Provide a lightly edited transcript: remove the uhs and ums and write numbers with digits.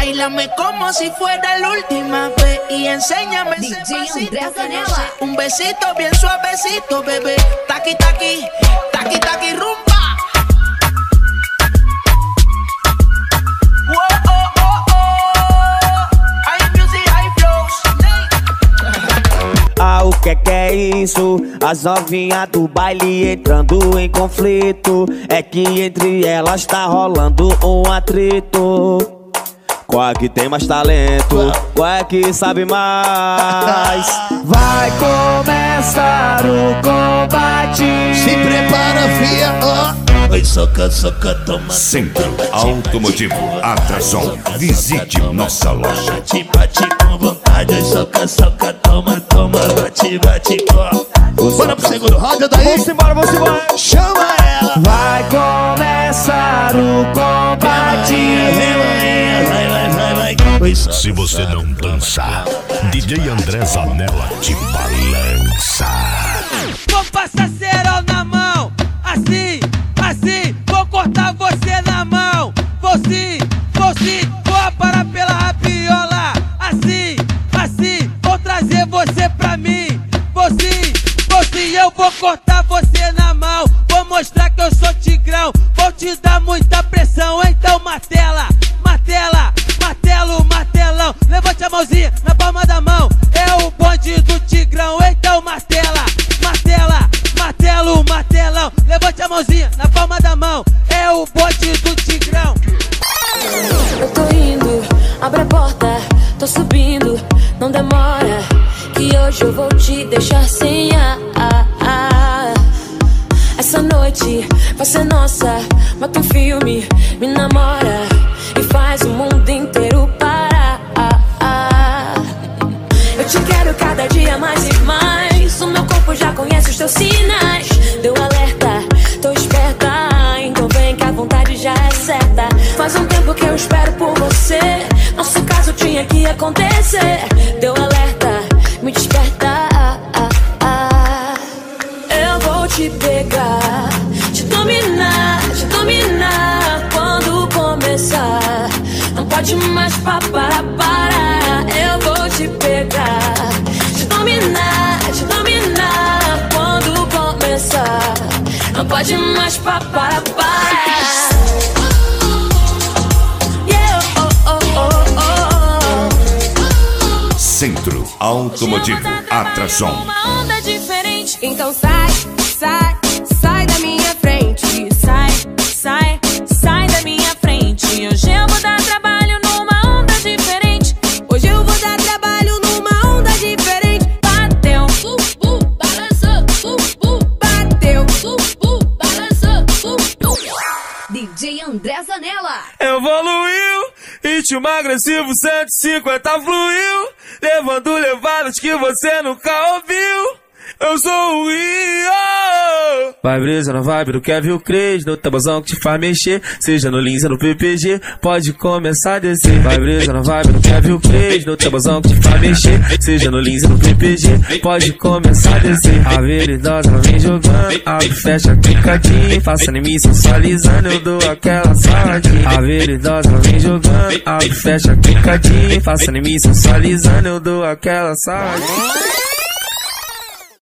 Báilame como si fuera la última vez y enséñame ese pasito. Un besito bien suavecito, bebé. Taqui, taqui, taqui, taqui, rumba. Ah, o que é isso? As novinhas do baile entrando em conflito. É que entre elas tá rolando um atrito. Qual é que tem mais talento? Qual é que sabe mais? Vai começar o combate. Se prepara, fia, ó. Oi, soca, soca, toma. Centro Automotivo Atração. Visite nossa loja. Bate, bate com vontade. Oi, soca, soca, toma, toma. Bate, bate, ó. Bora pro segundo round, daí. Vamos embora, vamos embora. Chama ela. Vai começar o combate. Se você não dançar, DJ André Zanella te balança. Vou passar cerol na mão, assim, assim. Vou cortar você na mão, vou sim, vou aparar pela rabiola. Assim, assim, vou trazer você pra mim. Vou sim, eu vou cortar você na mão. Vou mostrar que eu sou tigrão, vou te dar muita pressão. Então martela, martela, martelo, martelão. Levante a mãozinha na palma da mão. É o bonde do tigrão. Então martela, martela, martelo, martelão. Levante a mãozinha na palma da mão. É o bonde do tigrão. Eu tô indo, abre a porta, tô subindo, não demora, que hoje eu vou te deixar sem ar. Essa noite vai ser nossa, bota um filme, me namora e faz o mundo inteiro parar. Eu te quero cada dia mais e mais. O meu corpo já conhece os teus sinais. Deu alerta, tô esperta, então vem que a vontade já é certa. Faz um tempo que eu espero por você. Nosso caso tinha que acontecer. Deu alerta, me desperta. Eu vou te pegar, te dominar quando começar. Não pode mais parar. Eu vou te pegar, te dominar quando começar. Não pode mais parar. Centro Automotivo Atração. Uma onda diferente, então sai da minha frente. Sai da minha frente. Hoje eu vou dar trabalho numa onda diferente. Hoje eu vou dar trabalho numa onda diferente. Bateu, balançou, bateu, balançou. DJ André Zanella. Evoluiu, ritmo agressivo 150 fluiu, levando levadas que você nunca ouviu. Eu sou o Rio. Vai brisa na vibe do Kevin Cres, no tabuzão que te faz mexer, seja no Lins ou no PPG, pode começar a descer. Vai brisa na vibe do Kevin Cres, no tabuzão que te faz mexer, seja no Lins ou no PPG, pode começar a descer. A veridosa ela vem jogando, abre, fecha, picadinho, faça em mim sensualizando, eu dou aquela saladinha. A veridosa ela vem jogando, abre, fecha, picadinho, faça em mim sensualizando, eu dou aquela saladinha.